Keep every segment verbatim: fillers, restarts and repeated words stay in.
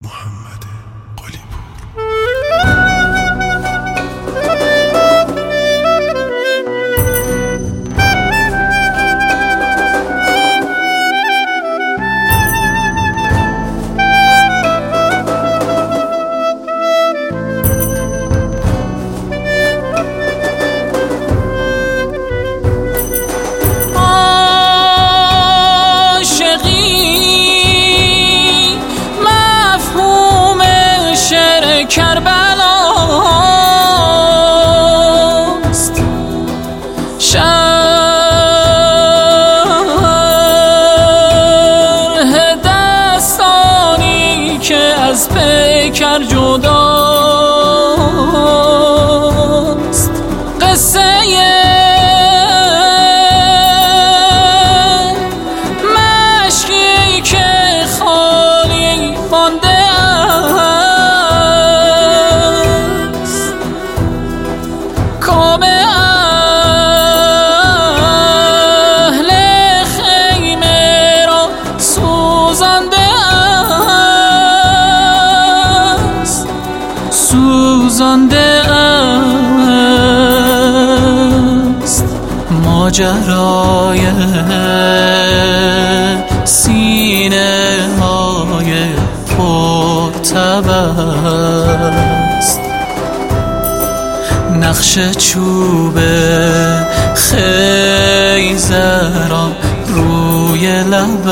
محمد قلی‌پور. کربلاست شرح دستانی که از پیکر جداست، قصه مشکی که خالی مانده سوزانده است ماجرای سینه های پرتبست، نقش چوب خیزران روی لب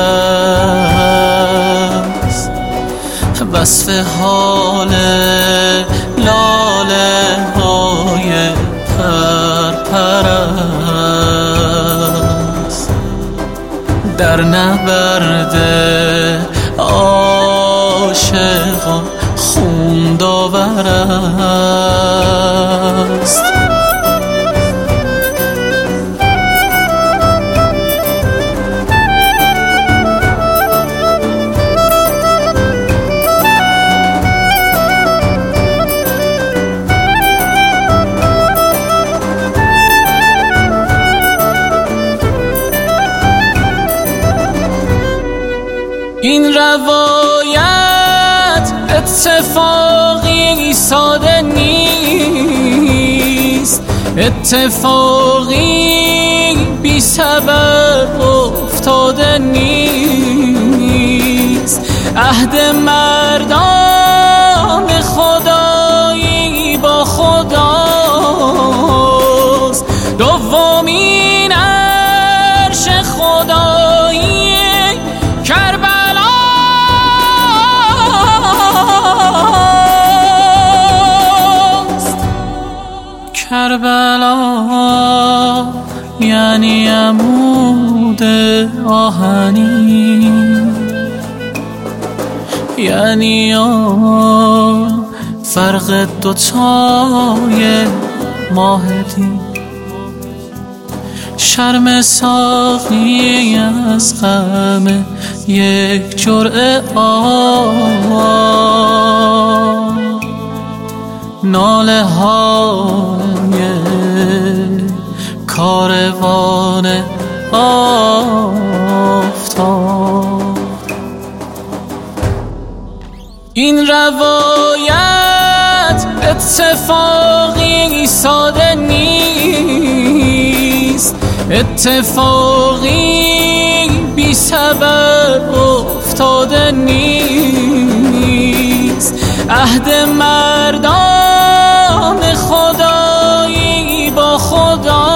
است، وصف حال لاله های پرپرست، در نبرد عاشقان خون داور است. این روایت اتفاقی ساده نیست، اتفاقی بی سبب افتاده نیست، عهد مردان خدایی با خداست، دومین عرش خدایی کربلا کربلا یعنی عمود آهنی، یعنی آن فرق دوتای ماهدی، شرم ساقی از غم یک جرعه آب، ناله های کاروان آفتاب. این روایت اتفاقی ساده نیست، اتفاقی بی سبب افتاده نیست، عهد مردان خدایی با خدا